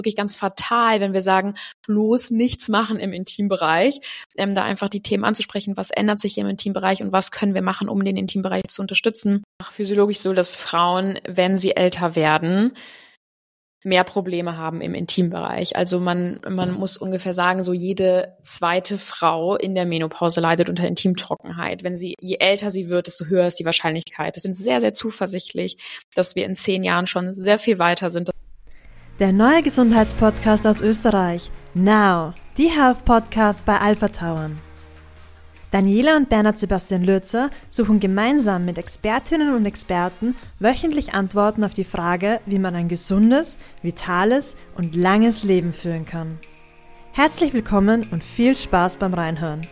wirklich ganz fatal, wenn wir sagen, bloß nichts machen im Intimbereich, da einfach die Themen anzusprechen, was ändert sich im Intimbereich und was können wir machen, um den Intimbereich zu unterstützen. Physiologisch so, dass Frauen, wenn sie älter werden, mehr Probleme haben im Intimbereich. Also man muss ungefähr sagen, so jede zweite Frau in der Menopause leidet unter Intimtrockenheit. Je älter sie wird, desto höher ist die Wahrscheinlichkeit. Wir sind sehr, sehr zuversichtlich, dass wir in 10 Jahren schon sehr viel weiter sind. Der neue Gesundheitspodcast aus Österreich. Now, die Health Podcast bei Alpha Tauern. Daniela und Bernhard Sebastian Lürzer suchen gemeinsam mit Expertinnen und Experten wöchentlich Antworten auf die Frage, wie man ein gesundes, vitales und langes Leben führen kann. Herzlich willkommen und viel Spaß beim Reinhören.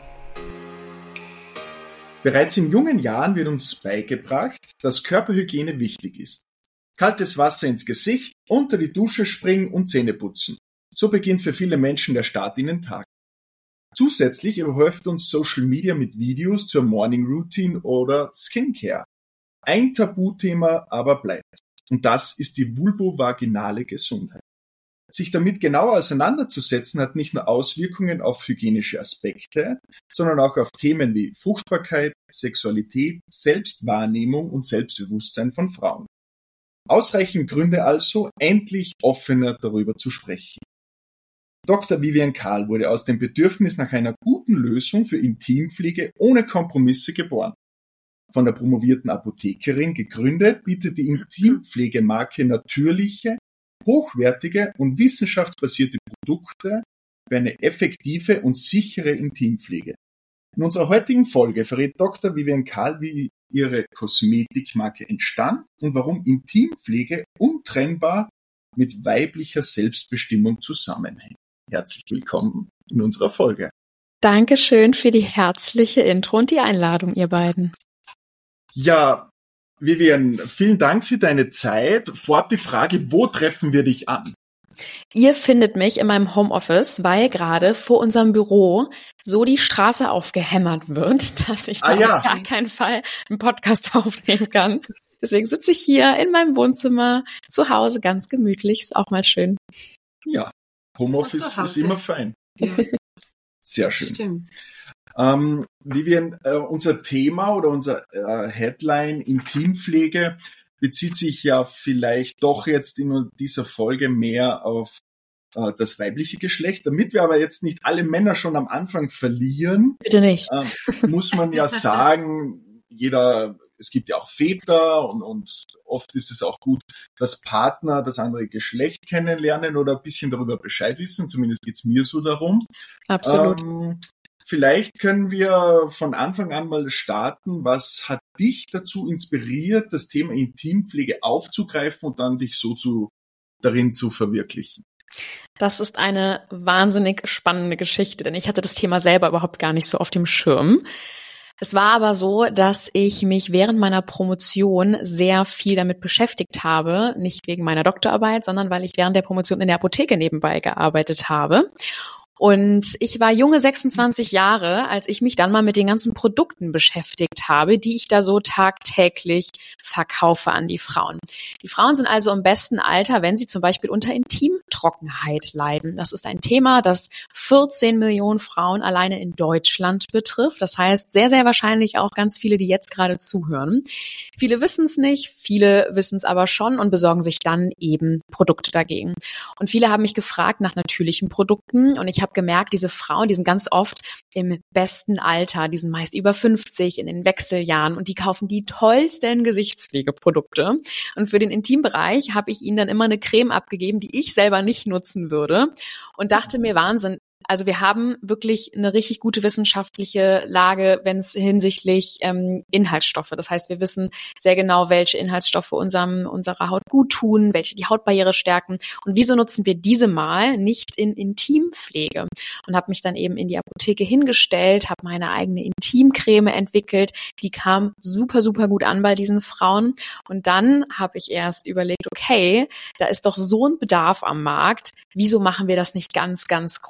Bereits in jungen Jahren wird uns beigebracht, dass Körperhygiene wichtig ist. Kaltes Wasser ins Gesicht, unter die Dusche springen und Zähne putzen. So beginnt für viele Menschen der Start in den Tag. Zusätzlich überhäuft uns Social Media mit Videos zur Morning Routine oder Skincare. Ein Tabuthema aber bleibt. Und das ist die vulvovaginale Gesundheit. Sich damit genauer auseinanderzusetzen, hat nicht nur Auswirkungen auf hygienische Aspekte, sondern auch auf Themen wie Fruchtbarkeit, Sexualität, Selbstwahrnehmung und Selbstbewusstsein von Frauen. Ausreichend Gründe also, endlich offener darüber zu sprechen. Dr. Vivian Kahl wurde aus dem Bedürfnis nach einer guten Lösung für Intimpflege ohne Kompromisse geboren. Von der promovierten Apothekerin gegründet, bietet die Intimpflegemarke natürliche, hochwertige und wissenschaftsbasierte Produkte für eine effektive und sichere Intimpflege. In unserer heutigen Folge verrät Dr. Vivian Kahl, wie ihre Kosmetikmarke entstand und warum Intimpflege untrennbar mit weiblicher Selbstbestimmung zusammenhängt. Herzlich willkommen in unserer Folge. Dankeschön für die herzliche Intro und die Einladung, ihr beiden. Ja, Vivian, vielen Dank für deine Zeit. Vorab die Frage, wo treffen wir dich an? Ihr findet mich in meinem Homeoffice, weil gerade vor unserem Büro so die Straße aufgehämmert wird, dass ich da auf gar keinen Fall einen Podcast aufnehmen kann. Deswegen sitze ich hier in meinem Wohnzimmer zu Hause ganz gemütlich. Ist auch mal schön. Ja, Homeoffice ist immer fein. Ja. Sehr schön. Stimmt. Vivian, unser Thema oder unser Headline Intimpflege bezieht sich ja vielleicht doch jetzt in dieser Folge mehr auf das weibliche Geschlecht. Damit wir aber jetzt nicht alle Männer schon am Anfang verlieren, bitte nicht, muss man ja sagen, es gibt ja auch Väter und oft ist es auch gut, dass Partner das andere Geschlecht kennenlernen oder ein bisschen darüber Bescheid wissen. Zumindest geht's mir so darum. Absolut. Vielleicht können wir von Anfang an mal starten. Was hat dich dazu inspiriert, das Thema Intimpflege aufzugreifen und dann dich so darin zu verwirklichen? Das ist eine wahnsinnig spannende Geschichte, denn ich hatte das Thema selber überhaupt gar nicht so auf dem Schirm. Es war aber so, dass ich mich während meiner Promotion sehr viel damit beschäftigt habe, nicht wegen meiner Doktorarbeit, sondern weil ich während der Promotion in der Apotheke nebenbei gearbeitet habe. Und ich war junge 26 Jahre, als ich mich dann mal mit den ganzen Produkten beschäftigt habe, die ich da so tagtäglich verkaufe an die Frauen. Die Frauen sind also im besten Alter, wenn sie zum Beispiel unter Intimtrockenheit leiden. Das ist ein Thema, das 14 Millionen Frauen alleine in Deutschland betrifft. Das heißt, sehr, sehr wahrscheinlich auch ganz viele, die jetzt gerade zuhören. Viele wissen es nicht, viele wissen es aber schon und besorgen sich dann eben Produkte dagegen. Und viele haben mich gefragt nach natürlichen Produkten und ich habe gemerkt, diese Frauen, die sind ganz oft im besten Alter, die sind meist über 50 in den Wechseljahren und die kaufen die tollsten Gesichtspflegeprodukte. Und für den Intimbereich habe ich ihnen dann immer eine Creme abgegeben, die ich selber nicht nutzen würde und dachte mir, Wahnsinn, also wir haben wirklich eine richtig gute wissenschaftliche Lage, wenn es hinsichtlich Inhaltsstoffe. Das heißt, wir wissen sehr genau, welche Inhaltsstoffe unserer Haut gut tun, welche die Hautbarriere stärken. Und wieso nutzen wir diese mal nicht in Intimpflege? Und habe mich dann eben in die Apotheke hingestellt, habe meine eigene Intimcreme entwickelt. Die kam super, super gut an bei diesen Frauen. Und dann habe ich erst überlegt, okay, da ist doch so ein Bedarf am Markt. Wieso machen wir das nicht ganz, ganz groß?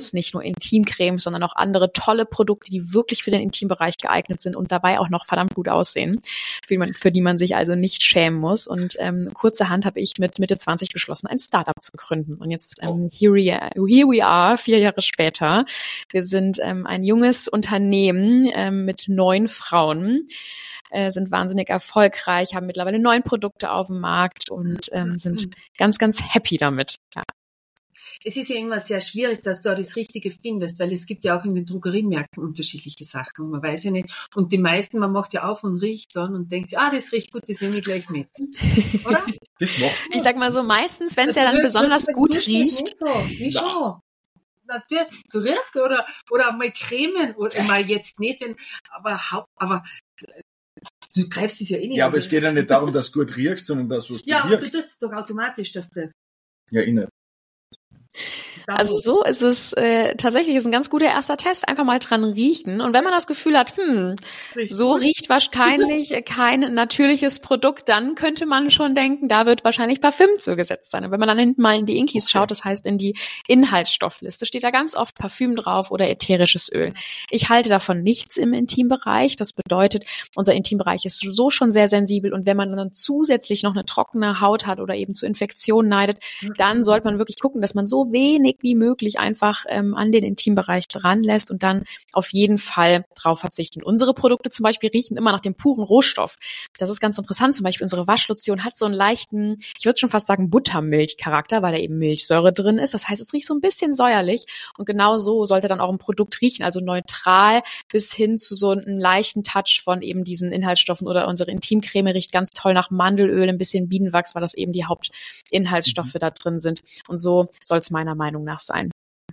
Cremes, nicht nur Intimcremes, sondern auch andere tolle Produkte, die wirklich für den Intimbereich geeignet sind und dabei auch noch verdammt gut aussehen, für die man sich also nicht schämen muss. Und kurzerhand habe ich mit Mitte 20 beschlossen, ein Startup zu gründen. Und jetzt here we are, 4 Jahre später. Wir sind ein junges Unternehmen mit 9 Frauen, sind wahnsinnig erfolgreich, haben mittlerweile 9 Produkte auf dem Markt und sind ganz, ganz happy damit. Ja. Es ist ja immer sehr schwierig, dass du auch das Richtige findest, weil es gibt ja auch in den Drogeriemärkten unterschiedliche Sachen und man weiß ja nicht. Und die meisten, man macht ja auf und riecht dann und denkt sich, das riecht gut, das nehme ich gleich mit. Oder? Das macht Ich sag mal so, meistens, wenn es ja dann besonders gut riecht. Nicht so. Nicht so. Natürlich, du riechst oder mal cremen oder mal jetzt nicht, aber du greifst es ja eh nicht. Ja, aber es geht ja nicht darum, dass du gut riechst, sondern dass was du ja, aber du riechst. tust es doch automatisch, dass du Ja, ich nicht. Also so ist es tatsächlich ist ein ganz guter erster Test. Einfach mal dran riechen. Und wenn man das Gefühl hat, so riecht wahrscheinlich kein natürliches Produkt, dann könnte man schon denken, da wird wahrscheinlich Parfüm zugesetzt sein. Und wenn man dann hinten mal in die Inkies schaut, das heißt in die Inhaltsstoffliste, steht da ganz oft Parfüm drauf oder ätherisches Öl. Ich halte davon nichts im Intimbereich. Das bedeutet, unser Intimbereich ist so schon sehr sensibel. Und wenn man dann zusätzlich noch eine trockene Haut hat oder eben zu Infektionen neidet, dann sollte man wirklich gucken, dass man so wenig wie möglich einfach an den Intimbereich dran lässt und dann auf jeden Fall drauf verzichten. Unsere Produkte zum Beispiel riechen immer nach dem puren Rohstoff. Das ist ganz interessant. Zum Beispiel unsere Waschlotion hat so einen leichten, ich würde schon fast sagen Buttermilch-Charakter, weil da eben Milchsäure drin ist. Das heißt, es riecht so ein bisschen säuerlich und genau so sollte dann auch ein Produkt riechen, also neutral bis hin zu so einem leichten Touch von eben diesen Inhaltsstoffen oder unsere Intimcreme riecht ganz toll nach Mandelöl, ein bisschen Bienenwachs, weil das eben die Hauptinhaltsstoffe da drin sind. Und so soll es meiner Meinung nach sein.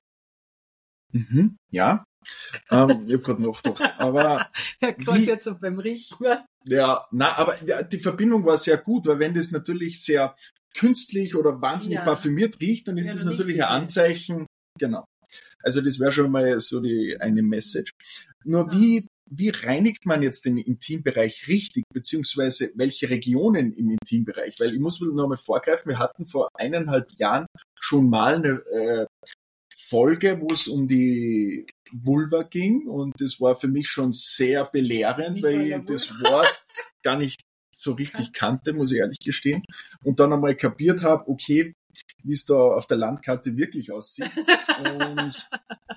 Ja, ich habe gerade nachgedacht, aber ja, gerade jetzt so beim Riechen. Ja, aber die Verbindung war sehr gut, weil wenn das natürlich sehr künstlich oder wahnsinnig parfümiert riecht, dann ist das natürlich ein Anzeichen. Genau. Also das wäre schon mal so eine Message. Nur wie reinigt man jetzt den Intimbereich richtig, beziehungsweise welche Regionen im Intimbereich? Weil ich muss noch mal vorgreifen, wir hatten vor 1,5 Jahren schon mal eine Folge, wo es um die Vulva ging und das war für mich schon sehr belehrend, weil ich das Wort gar nicht so richtig kannte, muss ich ehrlich gestehen. Und dann einmal kapiert habe, okay, wie es da auf der Landkarte wirklich aussieht. Und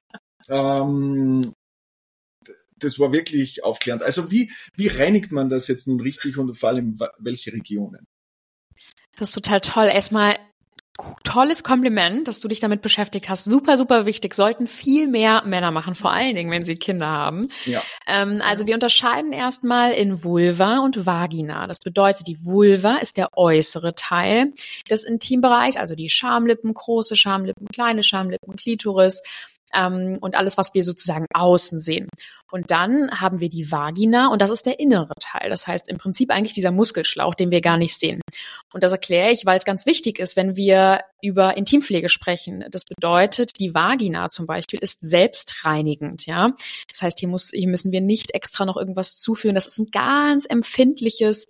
das war wirklich aufklärend. Also wie reinigt man das jetzt nun richtig und vor allem welche Regionen? Das ist total toll. Erstmal tolles Kompliment, dass du dich damit beschäftigt hast. Super, super wichtig. Sollten viel mehr Männer machen, vor allen Dingen, wenn sie Kinder haben. Ja. Also wir unterscheiden erstmal in Vulva und Vagina. Das bedeutet, die Vulva ist der äußere Teil des Intimbereichs, also die Schamlippen, große Schamlippen, kleine Schamlippen, Klitoris und alles, was wir sozusagen außen sehen. Und dann haben wir die Vagina und das ist der innere Teil. Das heißt im Prinzip eigentlich dieser Muskelschlauch, den wir gar nicht sehen. Und das erkläre ich, weil es ganz wichtig ist, wenn wir über Intimpflege sprechen. Das bedeutet, die Vagina zum Beispiel ist selbstreinigend, ja. Das heißt, hier müssen wir nicht extra noch irgendwas zuführen. Das ist ein ganz empfindliches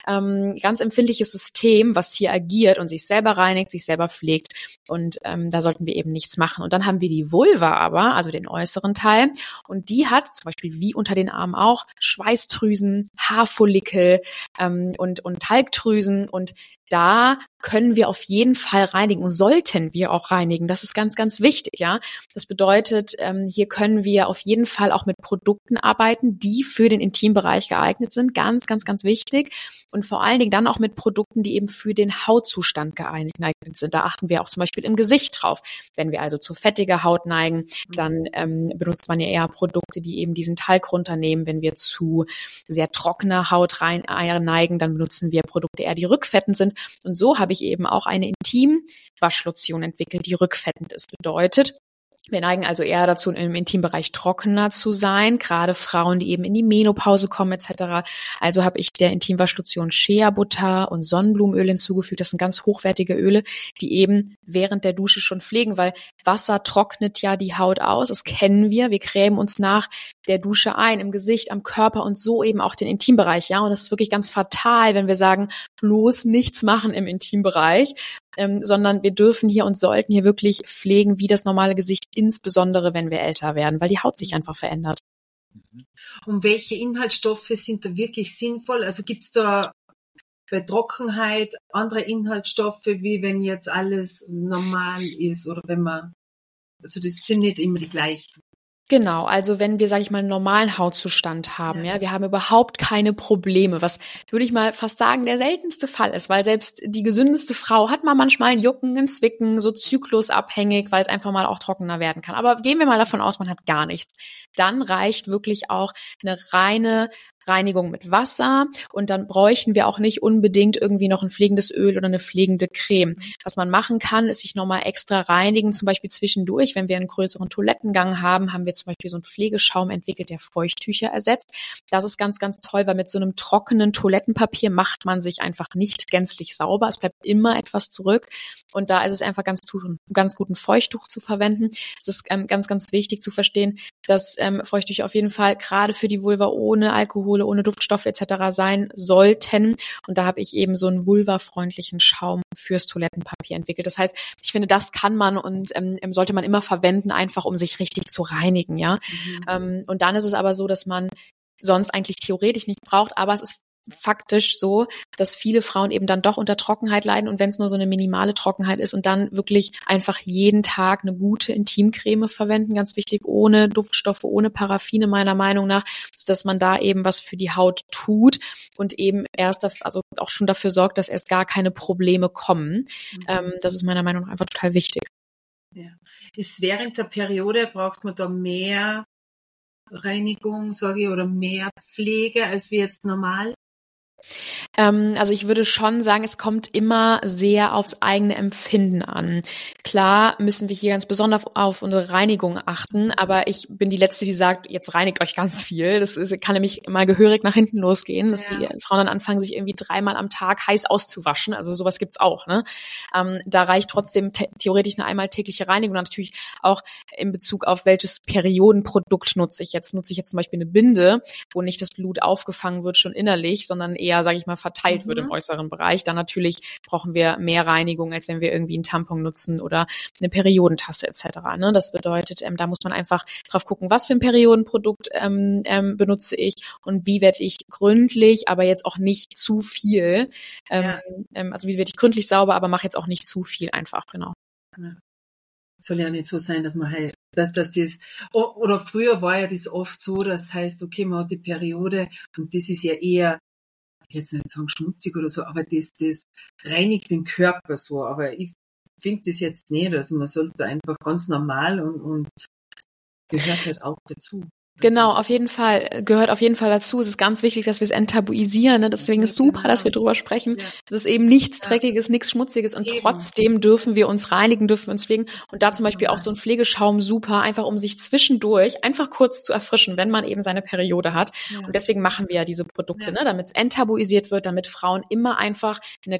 System, was hier agiert und sich selber reinigt, sich selber pflegt. Und da sollten wir eben nichts machen. Und dann haben wir die Vulva aber, also den äußeren Teil. Und die hat zum Beispiel wie unter den Armen auch Schweißdrüsen, Haarfollikel und Talgdrüsen. Und da können wir auf jeden Fall reinigen und sollten wir auch reinigen. Das ist ganz, ganz wichtig, ja. Das bedeutet, hier können wir auf jeden Fall auch mit Produkten arbeiten, die für den Intimbereich geeignet sind. Ganz, ganz, ganz wichtig. Und vor allen Dingen dann auch mit Produkten, die eben für den Hautzustand geeignet sind. Da achten wir auch zum Beispiel im Gesicht drauf. Wenn wir also zu fettiger Haut neigen, dann benutzt man ja eher Produkte, die eben diesen Talg runternehmen. Wenn wir zu sehr trockener Haut neigen, dann benutzen wir Produkte eher, die rückfettend sind. Und so habe ich eben auch eine Intimwaschlotion entwickelt, die rückfettend ist. Bedeutet, wir neigen also eher dazu, im Intimbereich trockener zu sein, gerade Frauen, die eben in die Menopause kommen etc. Also habe ich der Intimwaschlotion Shea Butter und Sonnenblumenöl hinzugefügt. Das sind ganz hochwertige Öle, die eben während der Dusche schon pflegen, weil Wasser trocknet ja die Haut aus. Das kennen wir. Wir cremen uns nach der Dusche ein, im Gesicht, am Körper und so eben auch den Intimbereich, ja. Und das ist wirklich ganz fatal, wenn wir sagen, bloß nichts machen im Intimbereich, sondern wir dürfen hier und sollten hier wirklich pflegen wie das normale Gesicht, insbesondere wenn wir älter werden, weil die Haut sich einfach verändert. Und welche Inhaltsstoffe sind da wirklich sinnvoll? Also gibt's da bei Trockenheit andere Inhaltsstoffe, wie wenn jetzt alles normal ist oder wenn man, also das sind nicht immer die gleichen. Genau, also wenn wir, sage ich mal, einen normalen Hautzustand haben, ja, wir haben überhaupt keine Probleme, was, würde ich mal fast sagen, der seltenste Fall ist, weil selbst die gesündeste Frau hat mal manchmal ein Jucken, ein Zwicken, so zyklusabhängig, weil es einfach mal auch trockener werden kann. Aber gehen wir mal davon aus, man hat gar nichts. Dann reicht wirklich auch eine reine Reinigung mit Wasser und dann bräuchten wir auch nicht unbedingt irgendwie noch ein pflegendes Öl oder eine pflegende Creme. Was man machen kann, ist sich nochmal extra reinigen, zum Beispiel zwischendurch, wenn wir einen größeren Toilettengang haben, haben wir zum Beispiel so einen Pflegeschaum entwickelt, der Feuchttücher ersetzt. Das ist ganz, ganz toll, weil mit so einem trockenen Toilettenpapier macht man sich einfach nicht gänzlich sauber. Es bleibt immer etwas zurück und da ist es einfach ganz gut, ein Feuchttuch zu verwenden. Es ist ganz, ganz wichtig zu verstehen, dass Feuchttücher auf jeden Fall gerade für die Vulva ohne Alkohol, ohne Duftstoffe etc. sein sollten. Und da habe ich eben so einen vulvafreundlichen Schaum fürs Toilettenpapier entwickelt. Das heißt, ich finde, das kann man und sollte man immer verwenden, einfach um sich richtig zu reinigen, ja. Und dann ist es aber so, dass man sonst eigentlich theoretisch nicht braucht, aber es ist faktisch so, dass viele Frauen eben dann doch unter Trockenheit leiden und wenn es nur so eine minimale Trockenheit ist und dann wirklich einfach jeden Tag eine gute Intimcreme verwenden, ganz wichtig, ohne Duftstoffe, ohne Paraffine meiner Meinung nach, dass man da eben was für die Haut tut und eben also auch schon dafür sorgt, dass erst gar keine Probleme kommen. Das ist meiner Meinung nach einfach total wichtig. Ja. Ist während der Periode, braucht man da mehr Reinigung, sage ich, oder mehr Pflege als wie jetzt normal? Also ich würde schon sagen, es kommt immer sehr aufs eigene Empfinden an. Klar müssen wir hier ganz besonders auf unsere Reinigung achten, aber ich bin die Letzte, die sagt, jetzt reinigt euch ganz viel. Kann nämlich mal gehörig nach hinten losgehen, dass die Frauen dann anfangen, sich irgendwie 3-mal am Tag heiß auszuwaschen. Also sowas gibt's auch, ne? Da reicht trotzdem theoretisch eine einmal tägliche Reinigung. Und natürlich auch in Bezug auf welches Periodenprodukt nutze ich jetzt. Nutze ich jetzt zum Beispiel eine Binde, wo nicht das Blut aufgefangen wird schon innerlich, sondern eher, sage ich mal, verteilt wird im äußeren Bereich. Dann natürlich brauchen wir mehr Reinigung, als wenn wir irgendwie einen Tampon nutzen oder eine Periodentasse etc. Ne? Das bedeutet, da muss man einfach drauf gucken, was für ein Periodenprodukt benutze ich und wie werde ich gründlich, aber jetzt auch nicht zu viel. Also wie werde ich gründlich sauber, aber mache jetzt auch nicht zu viel einfach, genau. Ja. Soll ja nicht so sein, dass man halt, dass das, oder früher war ja das oft so, das heißt, okay, man hat die Periode und das ist ja eher, jetzt nicht sagen schmutzig oder so, aber das reinigt den Körper so, aber ich finde das jetzt nicht, also man sollte einfach ganz normal und gehört halt auch dazu. Genau, auf jeden Fall, gehört auf jeden Fall dazu. Es ist ganz wichtig, dass wir es enttabuisieren, ne? Deswegen ist super, dass wir drüber sprechen. Es ist eben nichts Dreckiges, nichts Schmutziges und trotzdem dürfen wir uns reinigen, dürfen wir uns pflegen und da zum Beispiel auch so ein Pflegeschaum super, einfach um sich zwischendurch einfach kurz zu erfrischen, wenn man eben seine Periode hat. Und deswegen machen wir ja diese Produkte, ne? Damit es enttabuisiert wird, damit Frauen immer einfach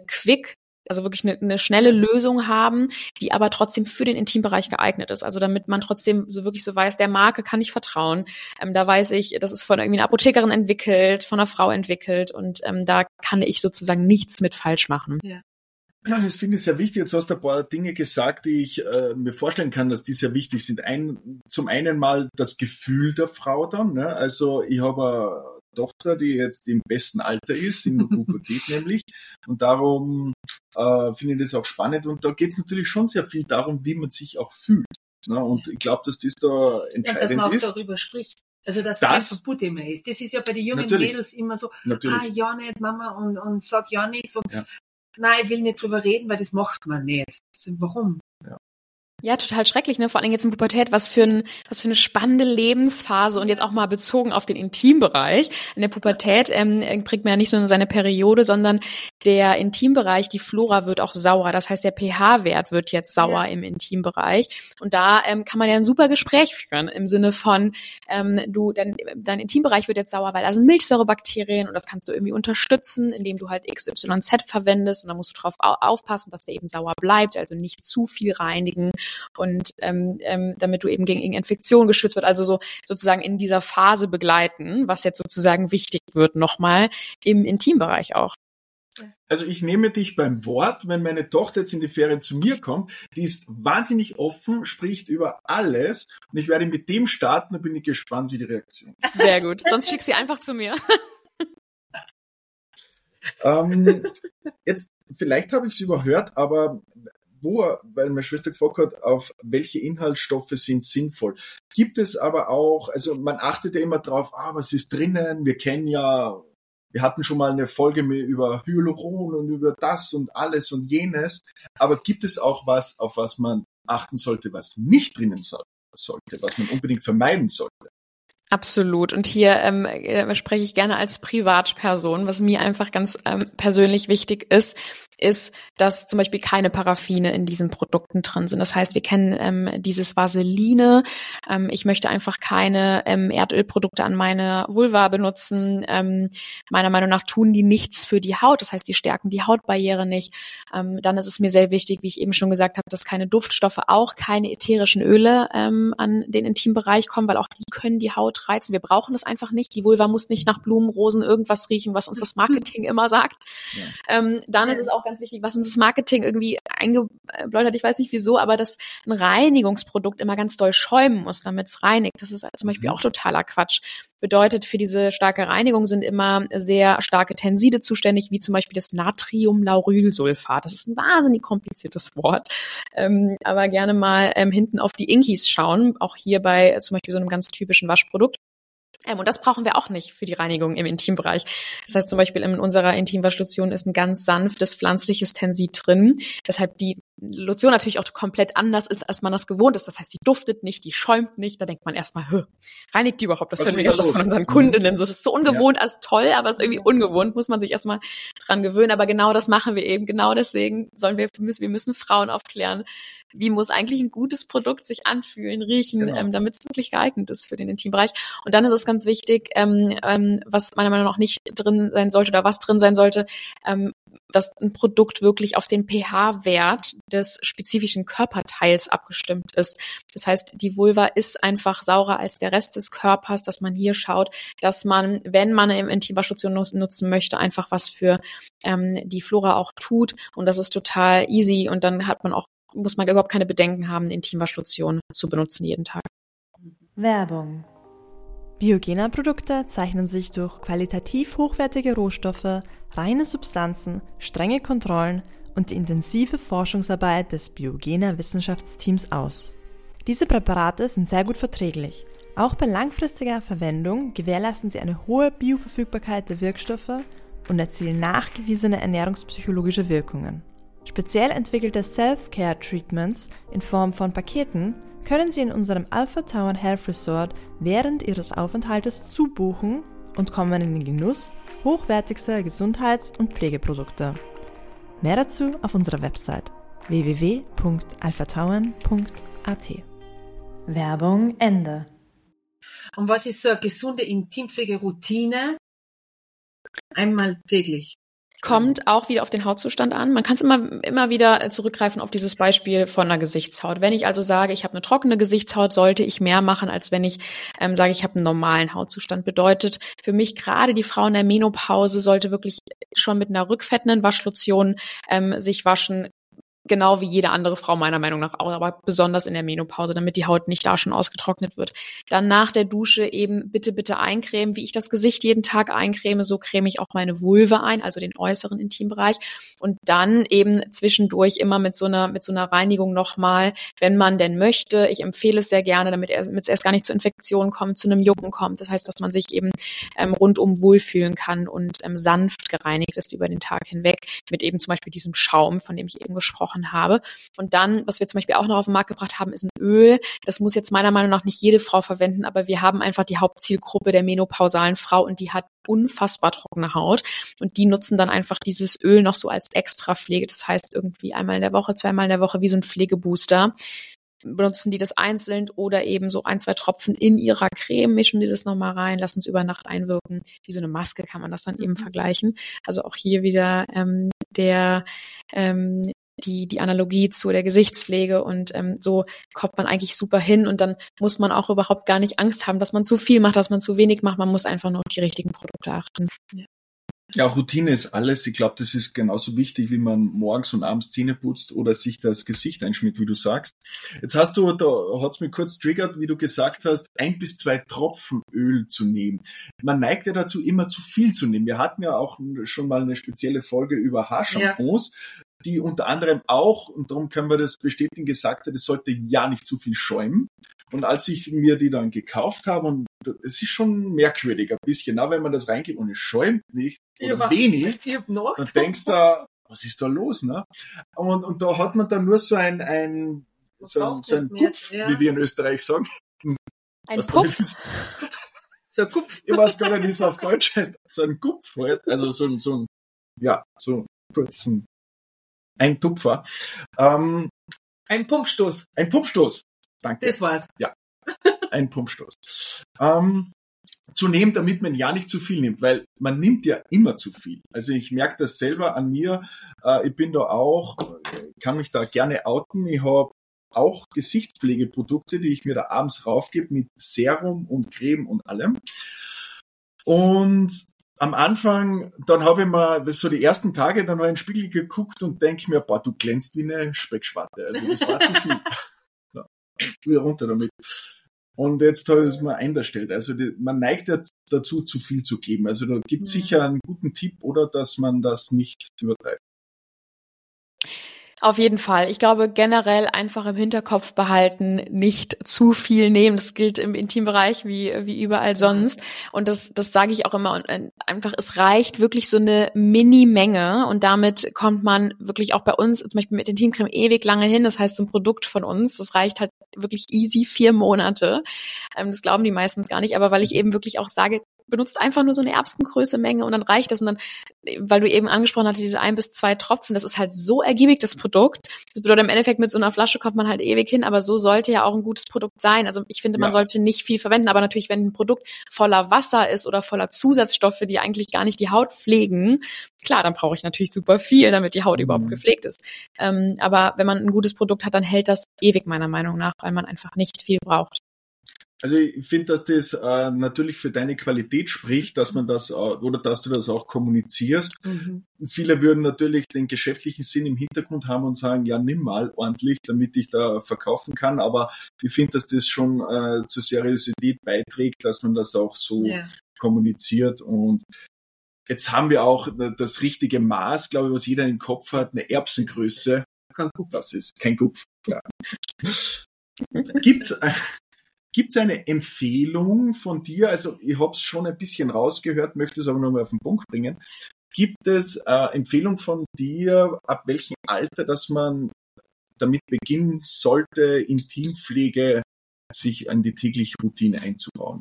also wirklich eine schnelle Lösung haben, die aber trotzdem für den Intimbereich geeignet ist. Also damit man trotzdem so wirklich so weiß, der Marke kann ich vertrauen. Da weiß ich, das ist von irgendwie einer Apothekerin entwickelt, von einer Frau entwickelt und da kann ich sozusagen nichts mit falsch machen. Ja. Ich finde es sehr wichtig. Jetzt hast du ein paar Dinge gesagt, die ich mir vorstellen kann, dass die sehr wichtig sind. Zum einen mal das Gefühl der Frau dann. Ne? Also ich habe eine Tochter, die jetzt im besten Alter ist, in der Pubertät nämlich. Und darum finde ich das auch spannend. Und da geht es natürlich schon sehr viel darum, wie man sich auch fühlt. Ne? Und ich glaube, dass das da entscheidend ist. Dass man auch darüber spricht. Also dass das ein Tabuthema ist. Das ist ja bei den jungen Mädels immer so, ja nicht, Mama, und sag ja nichts. Und nein, ich will nicht drüber reden, weil das macht man nicht. Warum? Ja, total schrecklich, ne? Vor allem jetzt in Pubertät, was für eine spannende Lebensphase und jetzt auch mal bezogen auf den Intimbereich. In der Pubertät kriegt man ja nicht nur seine Periode, sondern der Intimbereich, die Flora wird auch sauer. Das heißt, der pH-Wert wird jetzt sauer im Intimbereich. Und da kann man ja ein super Gespräch führen im Sinne von, dein Intimbereich wird jetzt sauer, weil da sind Milchsäurebakterien und das kannst du irgendwie unterstützen, indem du halt XYZ verwendest und dann musst du drauf aufpassen, dass der eben sauer bleibt, also nicht zu viel reinigen. und damit du eben gegen Infektion geschützt wird, also so sozusagen in dieser Phase begleiten, was jetzt sozusagen wichtig wird nochmal im Intimbereich auch. Also ich nehme dich beim Wort, wenn meine Tochter jetzt in die Ferien zu mir kommt, die ist wahnsinnig offen, spricht über alles und ich werde mit dem starten und bin ich gespannt, wie die Reaktion ist. Sehr gut, sonst schick sie einfach zu mir. Jetzt, vielleicht habe ich es überhört, aber weil meine Schwester gefragt hat, auf welche Inhaltsstoffe sind sinnvoll. Gibt es aber auch, also man achtet ja immer drauf, was ist drinnen, wir hatten schon mal eine Folge über Hyaluron und über das und alles und jenes, aber gibt es auch was, auf was man achten sollte, was nicht drinnen sollte, was man unbedingt vermeiden sollte? Absolut. Und hier spreche ich gerne als Privatperson. Was mir einfach ganz persönlich wichtig ist, dass zum Beispiel keine Paraffine in diesen Produkten drin sind. Das heißt, wir kennen dieses Vaseline. Ich möchte einfach keine Erdölprodukte an meine Vulva benutzen. Meiner Meinung nach tun die nichts für die Haut. Das heißt, die stärken die Hautbarriere nicht. Dann ist es mir sehr wichtig, wie ich eben schon gesagt habe, dass keine Duftstoffe, auch keine ätherischen Öle an den Intimbereich kommen, weil auch die können die Haut reizen. Wir brauchen das einfach nicht. Die Vulva muss nicht nach Blumen, Rosen, irgendwas riechen, was uns das Marketing immer sagt. Ja. Dann ist es auch ganz wichtig, was uns das Marketing irgendwie eingebläut hat, ich weiß nicht wieso, aber dass ein Reinigungsprodukt immer ganz doll schäumen muss, damit es reinigt. Das ist zum Beispiel auch totaler Quatsch. Bedeutet, für diese starke Reinigung sind immer sehr starke Tenside zuständig, wie zum Beispiel das Natriumlaurylsulfat. Das ist ein wahnsinnig kompliziertes Wort. Aber gerne mal hinten auf die Inkis schauen, auch hier bei zum Beispiel so einem ganz typischen Waschprodukt. Und das brauchen wir auch nicht für die Reinigung im Intimbereich. Das heißt zum Beispiel in unserer Intimwaschlotion ist ein ganz sanftes pflanzliches Tensid drin. Deshalb die Lotion natürlich auch komplett anders ist, als man das gewohnt ist. Das heißt, die duftet nicht, die schäumt nicht. Da denkt man erstmal, reinigt die überhaupt? Das hören wir ja auch von unseren Kundinnen. So, das ist so ungewohnt als toll, aber es ist irgendwie ungewohnt. Muss man sich erstmal dran gewöhnen. Aber genau das machen wir eben. Genau deswegen wir müssen Frauen aufklären, wie muss eigentlich ein gutes Produkt sich anfühlen, riechen, damit es wirklich geeignet ist für den Intimbereich. Und dann ist es ganz wichtig, was meiner Meinung nach nicht drin sein sollte oder was drin sein sollte, dass ein Produkt wirklich auf den pH-Wert des spezifischen Körperteils abgestimmt ist. Das heißt, die Vulva ist einfach saurer als der Rest des Körpers, dass man hier schaut, dass man, wenn man eine Intimwaschlotion nutzen möchte, einfach was für die Flora auch tut. Und das ist total easy und dann muss man überhaupt keine Bedenken haben, eine Intimwaschlotion zu benutzen jeden Tag. Werbung. Biogena-Produkte zeichnen sich durch qualitativ hochwertige Rohstoffe, reine Substanzen, strenge Kontrollen und die intensive Forschungsarbeit des Biogena-Wissenschaftsteams aus. Diese Präparate sind sehr gut verträglich. Auch bei langfristiger Verwendung gewährleisten sie eine hohe Bioverfügbarkeit der Wirkstoffe und erzielen nachgewiesene ernährungspsychologische Wirkungen. Speziell entwickelte Self-Care-Treatments in Form von Paketen können Sie in unserem Alpha Tauern Health Resort während Ihres Aufenthaltes zubuchen und kommen in den Genuss hochwertigster Gesundheits- und Pflegeprodukte. Mehr dazu auf unserer Website www.alphatauern.at. Werbung Ende. Und was ist so eine gesunde Intimpflegeroutine? Einmal täglich. Kommt auch wieder auf den Hautzustand an. Man kann es immer wieder zurückgreifen auf dieses Beispiel von einer Gesichtshaut. Wenn ich also sage, ich habe eine trockene Gesichtshaut, sollte ich mehr machen, als wenn ich sage, ich habe einen normalen Hautzustand. Bedeutet für mich gerade die Frau in der Menopause sollte wirklich schon mit einer rückfettenden Waschlotion sich waschen. Genau wie jede andere Frau meiner Meinung nach auch, aber besonders in der Menopause, damit die Haut nicht da schon ausgetrocknet wird. Dann nach der Dusche eben bitte eincremen, wie ich das Gesicht jeden Tag eincreme, so creme ich auch meine Vulva ein, also den äußeren Intimbereich. Und dann eben zwischendurch immer mit so einer Reinigung nochmal, wenn man denn möchte. Ich empfehle es sehr gerne, damit es erst gar nicht zu Infektionen kommt, zu einem Jucken kommt. Das heißt, dass man sich eben rundum wohlfühlen kann und sanft gereinigt ist über den Tag hinweg mit eben zum Beispiel diesem Schaum, von dem ich eben gesprochen habe. Und dann, was wir zum Beispiel auch noch auf den Markt gebracht haben, ist ein Öl. Das muss jetzt meiner Meinung nach nicht jede Frau verwenden, aber wir haben einfach die Hauptzielgruppe der menopausalen Frau und die hat unfassbar trockene Haut und die nutzen dann einfach dieses Öl noch so als Extrapflege. Das heißt irgendwie einmal in der Woche, zweimal in der Woche wie so ein Pflegebooster. Benutzen die das einzeln oder eben so 1, 2 Tropfen in ihrer Creme, mischen die das nochmal rein, lassen es über Nacht einwirken. Wie so eine Maske kann man das dann eben vergleichen. Also auch hier wieder die Analogie zu der Gesichtspflege und so kommt man eigentlich super hin und dann muss man auch überhaupt gar nicht Angst haben, dass man zu viel macht, dass man zu wenig macht. Man muss einfach nur auf die richtigen Produkte achten. Ja, Routine ist alles. Ich glaube, das ist genauso wichtig, wie man morgens und abends Zähne putzt oder sich das Gesicht einschmiert, wie du sagst. Jetzt da hat's mich kurz triggert, wie du gesagt hast, 1 bis 2 Tropfen Öl zu nehmen. Man neigt ja dazu, immer zu viel zu nehmen. Wir hatten ja auch schon mal eine spezielle Folge über Haarshampoos, die unter anderem auch, und darum können wir das bestätigen, gesagt hat, es sollte ja nicht zu viel schäumen. Und als ich mir die dann gekauft habe, und es ist schon merkwürdig ein bisschen, wenn man das reingibt und es schäumt nicht oder wenig, dann denkst du, was ist da los, ne? Und da hat man dann nur so ein Kupf, wie wir in Österreich sagen. Ein Puff? So ein Kupf. Ich weiß gar nicht, wie es auf Deutsch heißt. So ein Kupf halt, also so ein kurzen, ein Tupfer. Ein Pumpstoß. Ein Pumpstoß. Danke. Das war's. Ja, ein Pumpstoß. Zu nehmen, damit man ja nicht zu viel nimmt, weil man nimmt ja immer zu viel. Also ich merke das selber an mir. Ich bin da auch, kann mich da gerne outen. Ich habe auch Gesichtspflegeprodukte, die ich mir da abends raufgebe mit Serum und Creme und allem. Und am Anfang, dann habe ich mal so die ersten Tage dann noch in den Spiegel geguckt und denke mir, du glänzt wie eine Speckschwarte. Also das war zu viel. Wieder runter damit. Und jetzt habe ich es mal eingestellt. Also man neigt ja dazu, zu viel zu geben. Also da gibt es sicher einen guten Tipp, oder dass man das nicht übertreibt. Auf jeden Fall. Ich glaube generell einfach im Hinterkopf behalten, nicht zu viel nehmen. Das gilt im Intimbereich wie überall sonst. Und das sage ich auch immer. Und einfach, es reicht wirklich so eine Mini-Menge. Und damit kommt man wirklich auch bei uns, zum Beispiel mit Intimcreme, ewig lange hin. Das heißt, so ein Produkt von uns, das reicht halt wirklich easy 4 Monate. Das glauben die meistens gar nicht. Aber weil ich eben wirklich auch sage, benutzt einfach nur so eine Erbsengröße Menge und dann reicht das. Und dann, weil du eben angesprochen hattest, diese 1 bis 2 Tropfen, das ist halt so ergiebig, das Produkt. Das bedeutet, im Endeffekt mit so einer Flasche kommt man halt ewig hin, aber so sollte ja auch ein gutes Produkt sein. Also ich finde, man sollte nicht viel verwenden, aber natürlich, wenn ein Produkt voller Wasser ist oder voller Zusatzstoffe, die eigentlich gar nicht die Haut pflegen, klar, dann brauche ich natürlich super viel, damit die Haut überhaupt gepflegt ist. Aber wenn man ein gutes Produkt hat, dann hält das ewig meiner Meinung nach, weil man einfach nicht viel braucht. Also ich finde, dass das natürlich für deine Qualität spricht, dass man das oder dass du das auch kommunizierst. Mhm. Viele würden natürlich den geschäftlichen Sinn im Hintergrund haben und sagen, ja, nimm mal ordentlich, damit ich da verkaufen kann. Aber ich finde, dass das schon zur Seriosität beiträgt, dass man das auch so kommuniziert. Und jetzt haben wir auch das richtige Maß, glaube ich, was jeder im Kopf hat, eine Erbsengröße. Das ist kein Kupf. Ja. Gibt's eine Empfehlung von dir? Also ich habe es schon ein bisschen rausgehört, möchte es aber nochmal auf den Punkt bringen. Gibt es Empfehlung von dir, ab welchem Alter, dass man damit beginnen sollte, Intimpflege sich an die tägliche Routine einzubauen?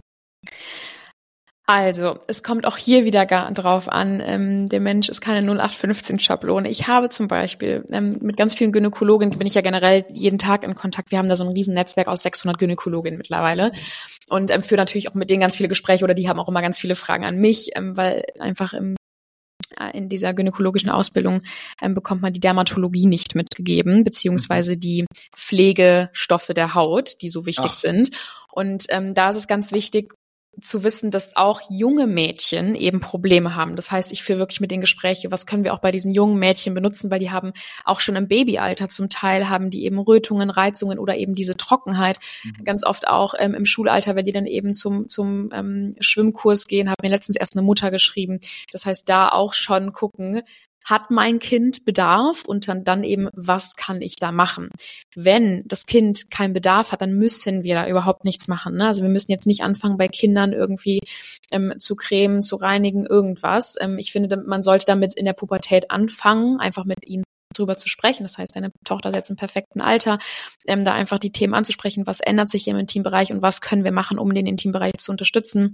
Also, es kommt auch hier wieder drauf an, der Mensch ist keine 0815-Schablone. Ich habe zum Beispiel mit ganz vielen Gynäkologinnen, bin ich ja generell jeden Tag in Kontakt. Wir haben da so ein riesen Netzwerk aus 600 Gynäkologinnen mittlerweile und führe natürlich auch mit denen ganz viele Gespräche oder die haben auch immer ganz viele Fragen an mich, weil einfach in dieser gynäkologischen Ausbildung bekommt man die Dermatologie nicht mitgegeben, beziehungsweise die Pflegestoffe der Haut, die so wichtig sind. Und da ist es ganz wichtig, zu wissen, dass auch junge Mädchen eben Probleme haben. Das heißt, ich führe wirklich mit den Gesprächen, was können wir auch bei diesen jungen Mädchen benutzen, weil die haben auch schon im Babyalter zum Teil, haben die eben Rötungen, Reizungen oder eben diese Trockenheit. Ganz oft auch im Schulalter, wenn die dann eben zum Schwimmkurs gehen, hat mir letztens erst eine Mutter geschrieben. Das heißt, da auch schon gucken, hat mein Kind Bedarf und dann eben, was kann ich da machen? Wenn das Kind keinen Bedarf hat, dann müssen wir da überhaupt nichts machen. Ne? Also wir müssen jetzt nicht anfangen, bei Kindern irgendwie zu cremen, zu reinigen, irgendwas. Ich finde, man sollte damit in der Pubertät anfangen, einfach mit ihnen drüber zu sprechen. Das heißt, deine Tochter ist jetzt im perfekten Alter, da einfach die Themen anzusprechen, was ändert sich im Intimbereich und was können wir machen, um den Intimbereich zu unterstützen.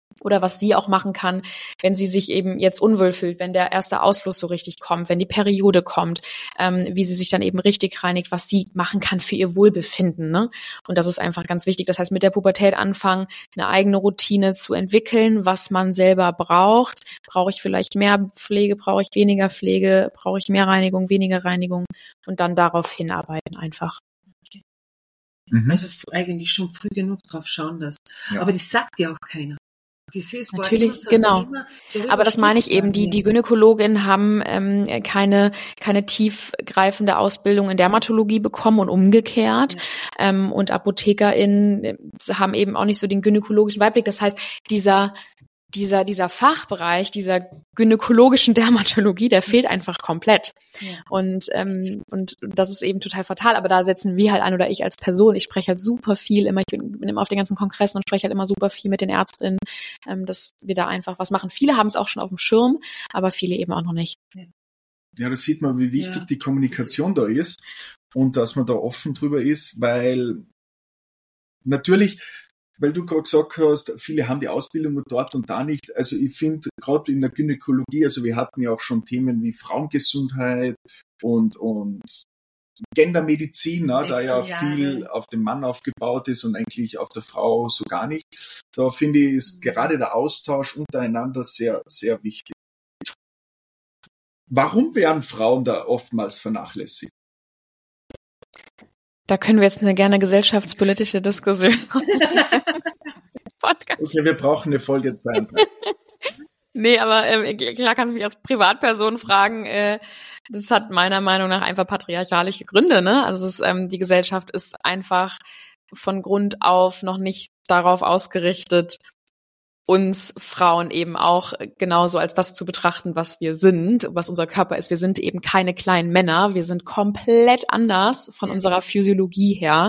Oder was sie auch machen kann, wenn sie sich eben jetzt unwohl fühlt, wenn der erste Ausfluss so richtig kommt, wenn die Periode kommt, wie sie sich dann eben richtig reinigt, was sie machen kann für ihr Wohlbefinden, ne? Und das ist einfach ganz wichtig. Das heißt, mit der Pubertät anfangen, eine eigene Routine zu entwickeln, was man selber braucht. Brauche ich vielleicht mehr Pflege, brauche ich weniger Pflege, brauche ich mehr Reinigung, weniger Reinigung und dann darauf hinarbeiten einfach. Also eigentlich schon früh genug drauf schauen lassen. Ja. Aber das sagt ja auch keiner. Natürlich, genau. Aber das meine ich eben, die Gynäkologinnen haben keine tiefgreifende Ausbildung in Dermatologie bekommen und umgekehrt. Ja. Und ApothekerInnen haben eben auch nicht so den gynäkologischen Weitblick. Das heißt, dieser Fachbereich, dieser gynäkologischen Dermatologie, der fehlt einfach komplett. Ja. Und das ist eben total fatal. Aber da setzen wir halt an, oder ich als Person. Ich spreche halt super viel immer. Ich bin immer auf den ganzen Kongressen und spreche halt immer super viel mit den ÄrztInnen, dass wir da einfach was machen. Viele haben es auch schon auf dem Schirm, aber viele eben auch noch nicht. Ja, das sieht man, wie wichtig die Kommunikation da ist und dass man da offen drüber ist, weil natürlich, weil du gerade gesagt hast, viele haben die Ausbildung dort und da nicht. Also ich finde, gerade in der Gynäkologie, also wir hatten ja auch schon Themen wie Frauengesundheit und Gendermedizin, da ja viel auf den Mann aufgebaut ist und eigentlich auf der Frau so gar nicht. Da finde ich, ist gerade der Austausch untereinander sehr, sehr wichtig. Warum werden Frauen da oftmals vernachlässigt? Da können wir jetzt eine gerne gesellschaftspolitische Diskussion Podcast. Okay, wir brauchen eine Folge 2 und 3. Nee, aber klar kann ich mich als Privatperson fragen, das hat meiner Meinung nach einfach patriarchalische Gründe, ne? Also die Gesellschaft ist einfach von Grund auf noch nicht darauf ausgerichtet, uns Frauen eben auch genauso als das zu betrachten, was wir sind, was unser Körper ist. Wir sind eben keine kleinen Männer, wir sind komplett anders von unserer Physiologie her.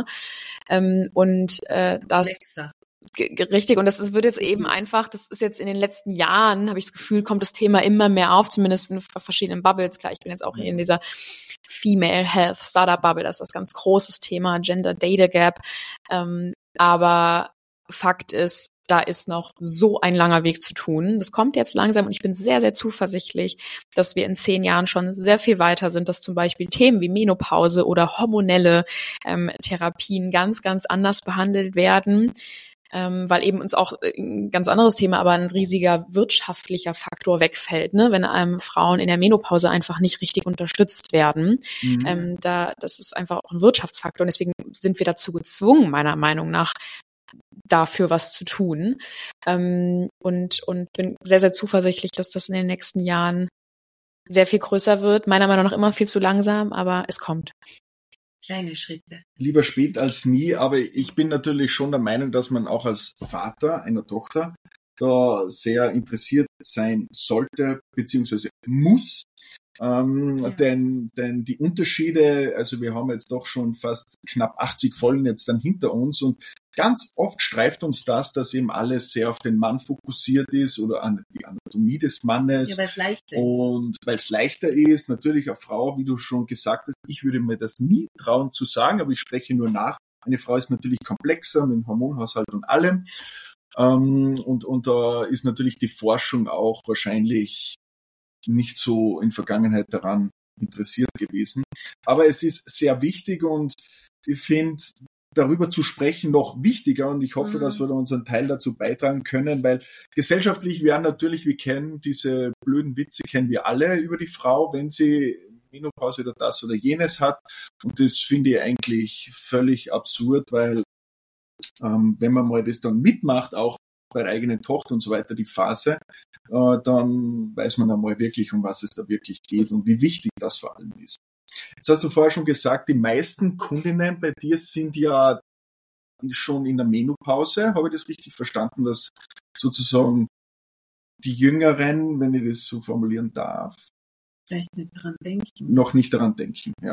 Das richtig, und das wird jetzt eben einfach, das ist jetzt in den letzten Jahren, habe ich das Gefühl, kommt das Thema immer mehr auf, zumindest in verschiedenen Bubbles. Klar, ich bin jetzt auch hier in dieser Female Health Startup Bubble, das ist das ganz großes Thema, Gender Data Gap. Aber Fakt ist, da ist noch so ein langer Weg zu tun. Das kommt jetzt langsam und ich bin sehr, sehr zuversichtlich, dass wir in 10 Jahren schon sehr viel weiter sind, dass zum Beispiel Themen wie Menopause oder hormonelle Therapien ganz, ganz anders behandelt werden, weil eben uns auch ein ganz anderes Thema, aber ein riesiger wirtschaftlicher Faktor wegfällt, ne? Wenn Frauen in der Menopause einfach nicht richtig unterstützt werden. Das ist einfach auch ein Wirtschaftsfaktor und deswegen sind wir dazu gezwungen, meiner Meinung nach, dafür was zu tun. Und bin sehr, sehr zuversichtlich, dass das in den nächsten Jahren sehr viel größer wird. Meiner Meinung nach immer viel zu langsam, aber es kommt. Kleine Schritte. Lieber spät als nie, aber ich bin natürlich schon der Meinung, dass man auch als Vater einer Tochter da sehr interessiert sein sollte, beziehungsweise muss. Denn die Unterschiede, also wir haben jetzt doch schon fast knapp 80 Folgen jetzt dann hinter uns und ganz oft streift uns das, dass eben alles sehr auf den Mann fokussiert ist oder an die Anatomie des Mannes. Ja, weil es leichter ist. Und weil es leichter ist, natürlich eine Frau, wie du schon gesagt hast, ich würde mir das nie trauen zu sagen, aber ich spreche nur nach. Eine Frau ist natürlich komplexer mit dem Hormonhaushalt und allem. Und da ist natürlich die Forschung auch wahrscheinlich nicht so in Vergangenheit daran interessiert gewesen. Aber es ist sehr wichtig und ich finde, darüber zu sprechen noch wichtiger und ich hoffe, dass wir da unseren Teil dazu beitragen können, weil gesellschaftlich werden natürlich, wir kennen diese blöden Witze, kennen wir alle über die Frau, wenn sie Menopause oder das oder jenes hat und das finde ich eigentlich völlig absurd, weil wenn man mal das dann mitmacht, auch bei der eigenen Tochter und so weiter, die Phase, dann weiß man einmal wirklich, um was es da wirklich geht und wie wichtig das vor allem ist. Jetzt hast du vorher schon gesagt, die meisten Kundinnen bei dir sind ja schon in der Menopause. Habe ich das richtig verstanden, dass sozusagen die Jüngeren, wenn ich das so formulieren darf, vielleicht nicht daran denken. Noch nicht daran denken, ja.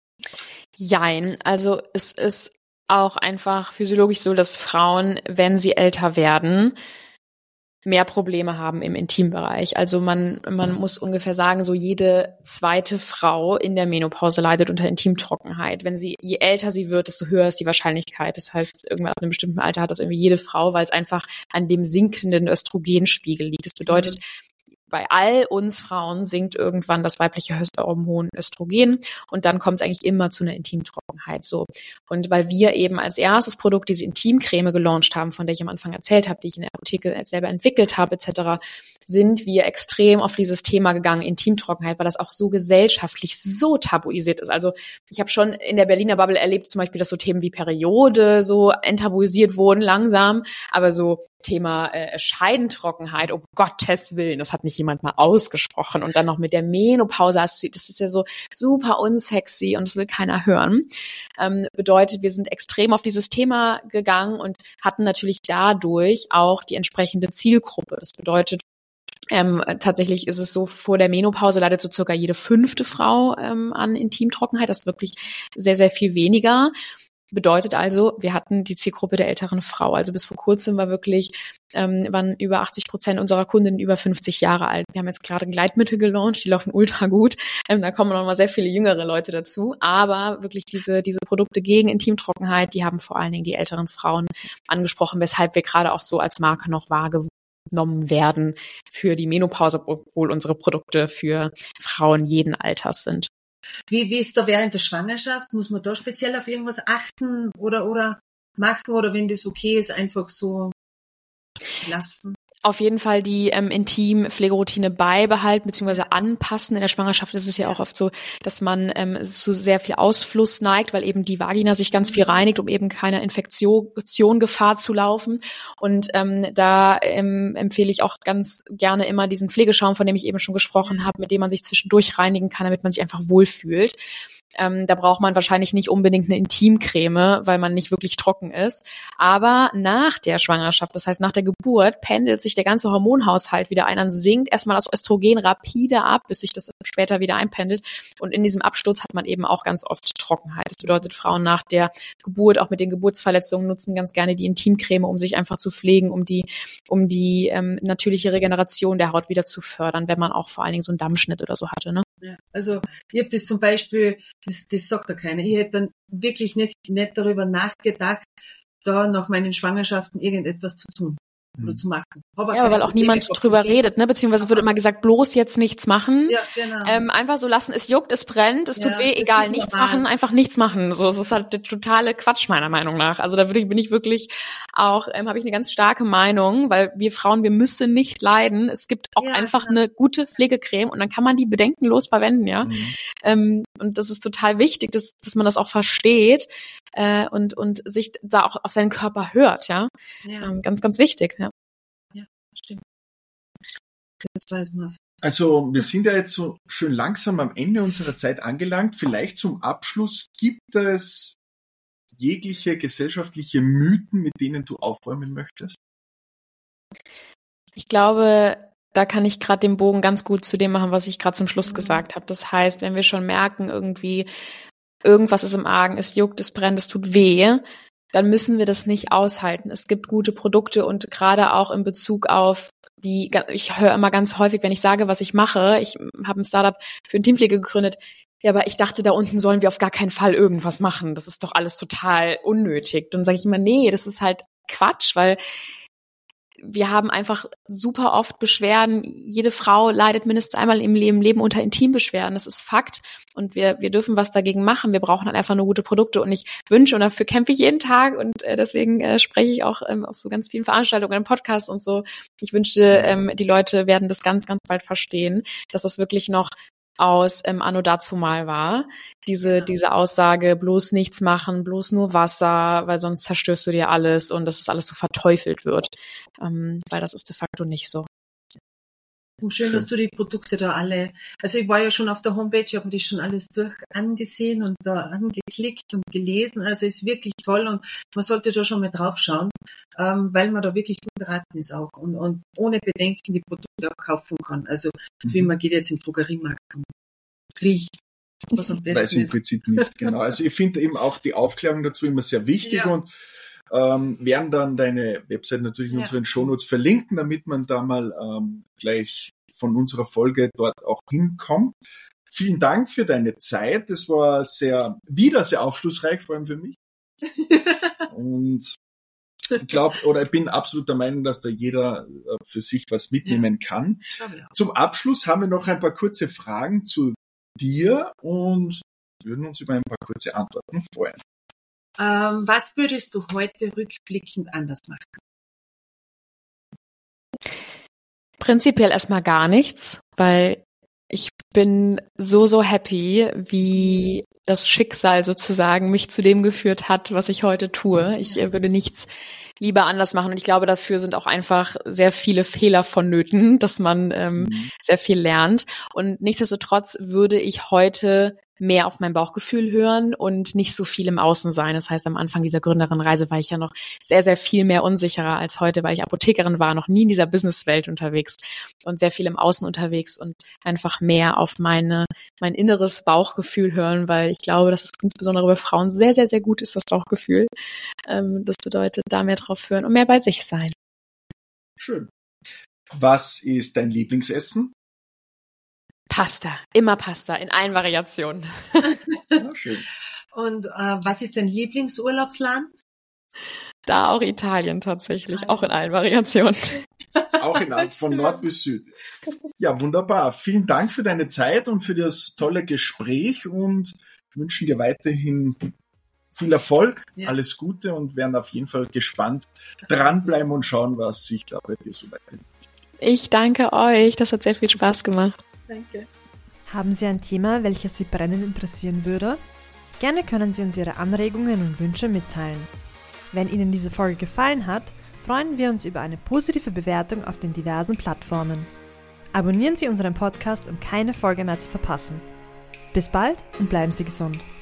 Jein, also es ist auch einfach physiologisch so, dass Frauen, wenn sie älter werden, mehr Probleme haben im Intimbereich. Also man muss ungefähr sagen, so jede zweite Frau in der Menopause leidet unter Intimtrockenheit. Je älter sie wird, desto höher ist die Wahrscheinlichkeit. Das heißt, irgendwann ab einem bestimmten Alter hat das irgendwie jede Frau, weil es einfach an dem sinkenden Östrogenspiegel liegt. Das bedeutet, bei all uns Frauen sinkt irgendwann das weibliche Hormon Östrogen und dann kommt es eigentlich immer zu einer Intimtrockenheit. So. Und weil wir eben als erstes Produkt diese Intimcreme gelauncht haben, von der ich am Anfang erzählt habe, die ich in der Apotheke selber entwickelt habe, etc., sind wir extrem auf dieses Thema gegangen, Intimtrockenheit, weil das auch so gesellschaftlich so tabuisiert ist. Also ich habe schon in der Berliner Bubble erlebt, zum Beispiel, dass so Themen wie Periode so enttabuisiert wurden langsam, aber so Thema Scheidentrockenheit, um Gottes Willen, das hat nicht jemand mal ausgesprochen und dann noch mit der Menopause, das ist ja so super unsexy und das will keiner hören. Bedeutet, wir sind extrem auf dieses Thema gegangen und hatten natürlich dadurch auch die entsprechende Zielgruppe. Das bedeutet, tatsächlich ist es so, vor der Menopause leidet so circa jede 5. Frau an Intimtrockenheit. Das ist wirklich sehr, sehr viel weniger. Bedeutet also, wir hatten die Zielgruppe der älteren Frau. Also bis vor kurzem waren über 80% unserer Kundinnen über 50 Jahre alt. Wir haben jetzt gerade Gleitmittel gelauncht, die laufen ultra gut. Da kommen noch mal sehr viele jüngere Leute dazu. Aber wirklich diese Produkte gegen Intimtrockenheit, die haben vor allen Dingen die älteren Frauen angesprochen, weshalb wir gerade auch so als Marke noch wahrgenommen werden für die Menopause, obwohl unsere Produkte für Frauen jeden Alters sind. Wie ist da während der Schwangerschaft? Muss man da speziell auf irgendwas achten oder machen oder wenn das okay ist, einfach so lassen? Auf jeden Fall die Intim-Pflegeroutine beibehalten bzw. anpassen. In der Schwangerschaft ist es ja auch oft so, dass man zu sehr viel Ausfluss neigt, weil eben die Vagina sich ganz viel reinigt, um eben keine Gefahr zu laufen. Und da empfehle ich auch ganz gerne immer diesen Pflegeschaum, von dem ich eben schon gesprochen habe, mit dem man sich zwischendurch reinigen kann, damit man sich einfach wohlfühlt. Da braucht man wahrscheinlich nicht unbedingt eine Intimcreme, weil man nicht wirklich trocken ist. Aber nach der Schwangerschaft, das heißt nach der Geburt, pendelt sich der ganze Hormonhaushalt wieder ein. Dann sinkt erstmal das Östrogen rapide ab, bis sich das später wieder einpendelt. Und in diesem Absturz hat man eben auch ganz oft Trockenheit. Das bedeutet, Frauen nach der Geburt, auch mit den Geburtsverletzungen, nutzen ganz gerne die Intimcreme, um sich einfach zu pflegen, um die natürliche Regeneration der Haut wieder zu fördern, wenn man auch vor allen Dingen so einen Dammschnitt oder so hatte, ne? Ja, also ich habe das zum Beispiel, das sagt ja keiner, ich hätte dann wirklich nicht darüber nachgedacht, da nach meinen Schwangerschaften irgendetwas zu tun oder zu machen. Ja, weil auch niemand drüber redet, ne? Beziehungsweise wird immer gesagt, bloß jetzt nichts machen. Ja, genau. Einfach so lassen, es juckt, es brennt, es tut weh, egal, nichts machen, einfach nichts machen. So, es ist halt der totale Quatsch, meiner Meinung nach. Also da bin ich wirklich auch, habe ich eine ganz starke Meinung, weil wir Frauen, wir müssen nicht leiden. Es gibt auch einfach eine gute Pflegecreme und dann kann man die bedenkenlos verwenden, ja. Und das ist total wichtig, dass man das auch versteht und sich da auch auf seinen Körper hört, ja. Ganz, ganz wichtig, ja. Stimmt. Jetzt weiß man's. Also wir sind ja jetzt so schön langsam am Ende unserer Zeit angelangt. Vielleicht zum Abschluss, gibt es jegliche gesellschaftliche Mythen, mit denen du aufräumen möchtest? Ich glaube, da kann ich gerade den Bogen ganz gut zu dem machen, was ich gerade zum Schluss gesagt habe. Das heißt, wenn wir schon merken, irgendwie irgendwas ist im Argen, es juckt, es brennt, es tut weh, dann müssen wir das nicht aushalten. Es gibt gute Produkte und gerade auch in Bezug auf ich höre immer ganz häufig, wenn ich sage, was ich mache, ich habe ein Startup für Intimpflege gegründet, ja, aber ich dachte, da unten sollen wir auf gar keinen Fall irgendwas machen. Das ist doch alles total unnötig. Dann sage ich immer, nee, das ist halt Quatsch, weil wir haben einfach super oft Beschwerden. Jede Frau leidet mindestens einmal im Leben unter Intimbeschwerden. Das ist Fakt. Und wir dürfen was dagegen machen. Wir brauchen halt einfach nur gute Produkte. Und ich wünsche, und dafür kämpfe ich jeden Tag. Und deswegen spreche ich auch auf so ganz vielen Veranstaltungen, im Podcast und so. Ich wünschte, die Leute werden das ganz, ganz bald verstehen, dass das wirklich noch aus Anno dazumal war. Diese Aussage, bloß nichts machen, bloß nur Wasser, weil sonst zerstörst du dir alles und dass es alles so verteufelt wird. Weil das ist de facto nicht so. Schön, dass du die Produkte da alle, also ich war ja schon auf der Homepage, ich habe mir das schon alles angesehen und da angeklickt und gelesen, also ist wirklich toll und man sollte da schon mal drauf schauen, weil man da wirklich gut beraten ist auch und ohne Bedenken die Produkte auch kaufen kann. Also wie man geht jetzt im Drogeriemarkt und riecht, was am besten weiß im Prinzip nicht, genau. Also ich finde eben auch die Aufklärung dazu immer sehr wichtig und werden dann deine Website natürlich in unseren Shownotes verlinken, damit man da mal gleich von unserer Folge dort auch hinkommt. Vielen Dank für deine Zeit. Das war wieder sehr aufschlussreich, vor allem für mich. Und ich bin absolut der Meinung, dass da jeder für sich was mitnehmen kann. Zum Abschluss haben wir noch ein paar kurze Fragen zu dir und würden uns über ein paar kurze Antworten freuen. Was würdest du heute rückblickend anders machen? Prinzipiell erstmal gar nichts, weil ich bin so happy, wie das Schicksal sozusagen mich zu dem geführt hat, was ich heute tue. Ich würde nichts lieber anders machen und ich glaube, dafür sind auch einfach sehr viele Fehler vonnöten, dass man sehr viel lernt. Und nichtsdestotrotz würde ich heute mehr auf mein Bauchgefühl hören und nicht so viel im Außen sein. Das heißt, am Anfang dieser Gründerinnenreise war ich ja noch sehr viel mehr unsicherer als heute, weil ich Apothekerin war, noch nie in dieser Businesswelt unterwegs und sehr viel im Außen unterwegs und einfach mehr auf mein inneres Bauchgefühl hören, weil ich glaube, dass es insbesondere bei Frauen sehr gut ist, das Bauchgefühl. Das bedeutet, da mehr drauf hören und mehr bei sich sein. Schön. Was ist dein Lieblingsessen? Pasta, immer Pasta, in allen Variationen. Ja, schön. Und was ist dein Lieblingsurlaubsland? Da auch Italien tatsächlich, auch in allen Variationen. Auch von Nord bis Süd. Ja, wunderbar. Vielen Dank für deine Zeit und für das tolle Gespräch und wünschen dir weiterhin viel Erfolg, alles Gute und werden auf jeden Fall gespannt dranbleiben und schauen, was sich da bei dir so weiterentwickelt. Ich danke euch, das hat sehr viel Spaß gemacht. Danke. Haben Sie ein Thema, welches Sie brennend interessieren würde? Gerne können Sie uns Ihre Anregungen und Wünsche mitteilen. Wenn Ihnen diese Folge gefallen hat, freuen wir uns über eine positive Bewertung auf den diversen Plattformen. Abonnieren Sie unseren Podcast, um keine Folge mehr zu verpassen. Bis bald und bleiben Sie gesund.